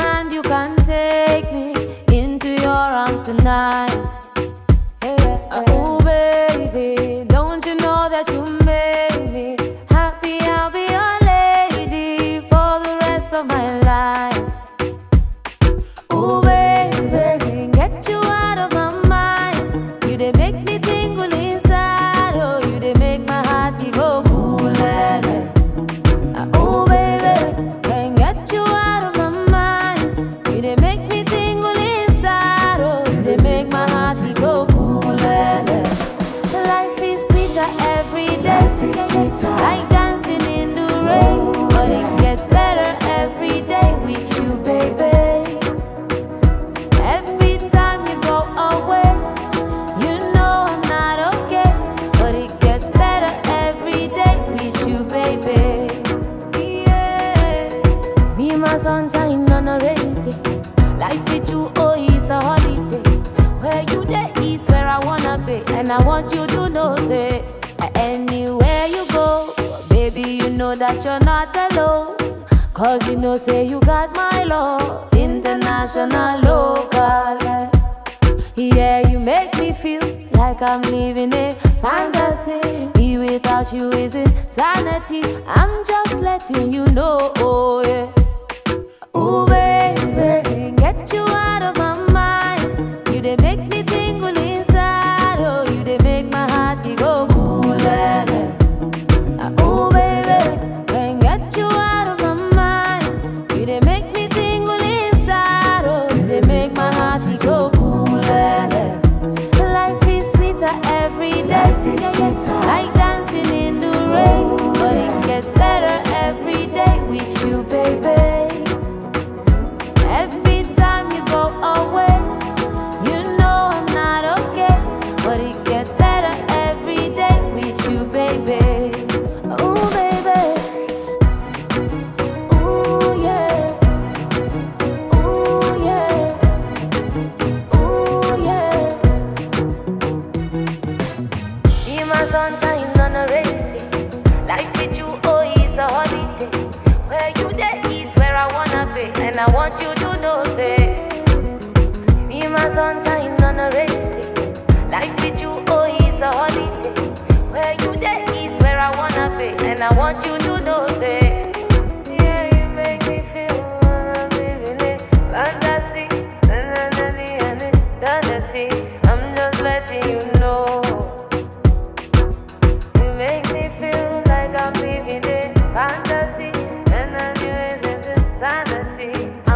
hand, you can take me into your arms tonight. Oh baby, don't you know that you make me happy? I'll be your lady for the rest of my life. Oh baby, get you out of my mind. You they make me tingle inside. Oh, you they make my heart go cool. Oh baby, can't get you out of my mind. You they make me tingle inside. Oh, you they make my heart go cool. Life is sweeter every day. Like dancing in the rain, but it gets better every day with you, baby. Every time you go away, you know I'm not okay, but it gets better every day with you, baby. Yeah, be my sunshine on a rainy day. Life with you, oh, it's a holiday. Where you there is where I wanna be, and I want you to know, say, anywhere you go, baby, you know that you're not alone. Cause you know, say, you got my love, international, local. Yeah, you make me feel like I'm living a fantasy. Be without you is insanity. I'm just letting you know, oh yeah. Oh baby, get you out of my mind. You they make me tingle inside. Oh, you they make my heart go cool. Oh baby, can't get you out of my mind. You they make me tingle inside. Oh, you they make my heart go cool. Life is sweeter every day. Like dancing in the rain, but it gets better every day with you, baby. Every time you go away, you know I'm not okay, but it gets better every day with you, baby. Oh baby, ooh yeah, ooh yeah, ooh yeah. Be my sunshine on a rainy day. Life with you, oh, it's a holiday. Where you there is where I wanna be, and I want you to know, say, be my sunshine on a rainy day. Life with you, oh, it's a holiday. Where you there is where I wanna be, and I want you to know, say, yeah, you make me feel I'm living it fantasy, and eternity. I'm just letting you know. You make me feel like I'm living it fantasy, and it's insanity.